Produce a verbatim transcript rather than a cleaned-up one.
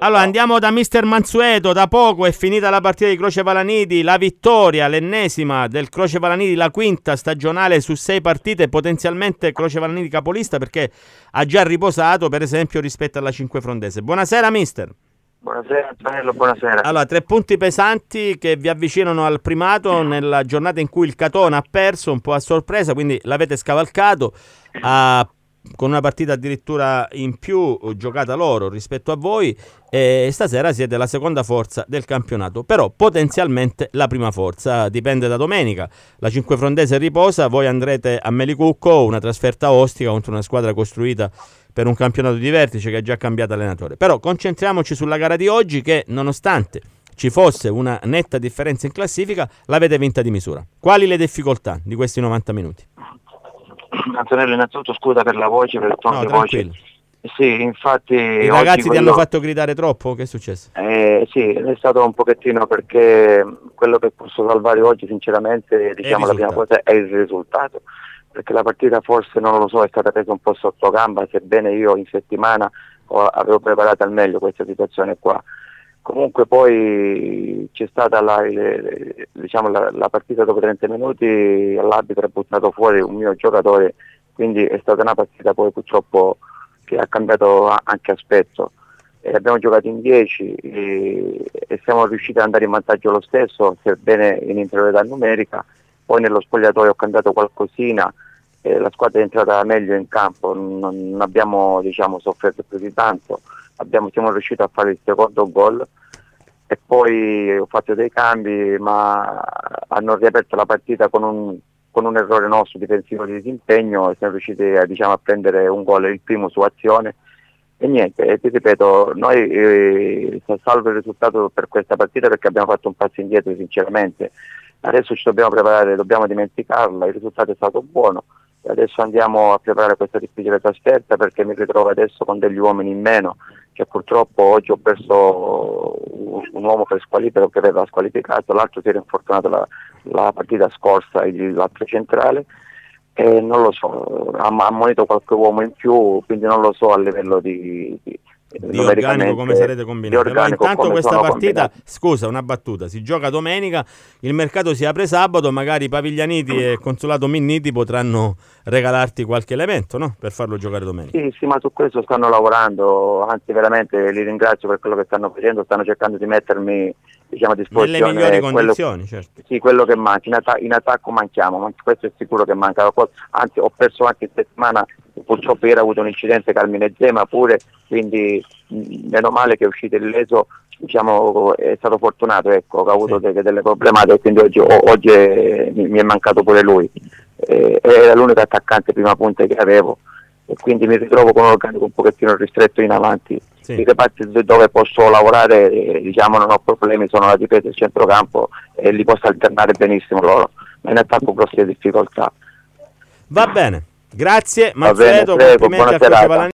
Allora andiamo da mister Mansueto. Da poco è finita la partita di Croce Palanidi, la vittoria, l'ennesima del Croce Palanidi, la quinta stagionale su sei partite, potenzialmente Croce Palanidi capolista perché ha già riposato per esempio rispetto alla Cinquefrontese. Buonasera mister. Buonasera Antonello, buonasera. Allora, tre punti pesanti che vi avvicinano al primato nella giornata in cui il Catone ha perso un po' a sorpresa, quindi l'avete scavalcato a, con una partita addirittura in più giocata loro rispetto a voi, e stasera siete la seconda forza del campionato, però potenzialmente la prima forza, dipende da domenica. La Cinquefrontese riposa, voi andrete a Melicucco, una trasferta ostica contro una squadra costruita per un campionato di vertice che ha già cambiato allenatore. Però concentriamoci sulla gara di oggi che, nonostante ci fosse una netta differenza in classifica, l'avete vinta di misura. Quali le difficoltà di questi novanta minuti? Antonello, innanzitutto scusa per la voce, per il tono No, di tranquillo. voce. Sì, infatti... I oggi ragazzi ti quello... hanno fatto gridare troppo? Che è successo? Eh, sì, è stato un pochettino perché quello che posso salvare oggi sinceramente, diciamo la prima cosa, è il risultato. Perché la partita forse, non lo so, è stata presa un po' sotto gamba, sebbene io in settimana ho, avevo preparato al meglio questa situazione qua. Comunque poi c'è stata la, le, diciamo la, la partita dopo trenta minuti, l'arbitro ha buttato fuori un mio giocatore, quindi è stata una partita poi purtroppo che ha cambiato anche aspetto. E abbiamo giocato in dieci e, e siamo riusciti ad andare in vantaggio lo stesso, sebbene in inferiorità numerica. Poi nello spogliatoio ho cambiato qualcosina, eh, la squadra è entrata meglio in campo, non, non abbiamo diciamo, sofferto più di tanto, abbiamo, siamo riusciti a fare il secondo gol e poi ho fatto dei cambi, ma hanno riaperto la partita con un, con un errore nostro difensivo di disimpegno e siamo riusciti a, diciamo, a prendere un gol, il primo su azione. E niente, e ti ripeto, noi eh, salvo il risultato per questa partita perché abbiamo fatto un passo indietro sinceramente. Adesso ci dobbiamo preparare, dobbiamo dimenticarla, il risultato è stato buono e adesso andiamo a preparare questa difficile trasferta perché mi ritrovo adesso con degli uomini in meno, che purtroppo oggi ho perso un uomo per squalifica che aveva squalificato, l'altro si era infortunato la, la partita scorsa, l'altro centrale, e non lo so, ha ammonito qualche uomo in più, quindi non lo so a livello di... di di organico come sarete combinati. Allora, intanto questa partita, combinati. Scusa, una battuta, si gioca domenica, il mercato si apre sabato, magari Paviglianiti e Consolato Minniti potranno regalarti qualche elemento, no? Per farlo giocare domenica. Sì, sì, ma su questo stanno lavorando, anzi veramente li ringrazio per quello che stanno facendo, stanno cercando di mettermi diciamo a disposizione nelle migliori condizioni, quello, certo. Sì, quello che manca, in, atta- in attacco manchiamo, ma questo è sicuro che manca, anzi ho perso anche in settimana, purtroppo ieri ho avuto un incidente Carmine Zema pure, quindi mh, meno male che è uscito illeso, diciamo è stato fortunato, ecco, che ha avuto sì. delle, delle problematiche, quindi oggi, o, oggi è, mi, mi è mancato pure lui, eh, era l'unico attaccante prima punta che avevo e quindi mi ritrovo con un organico un pochettino ristretto in avanti. Sì. I reparti dove posso lavorare, eh, diciamo non ho problemi, sono la difesa e il centrocampo e li posso alternare benissimo loro, ma in attacco grosse difficoltà. Va bene, grazie Mansueto, complimenti al coach Palanidi.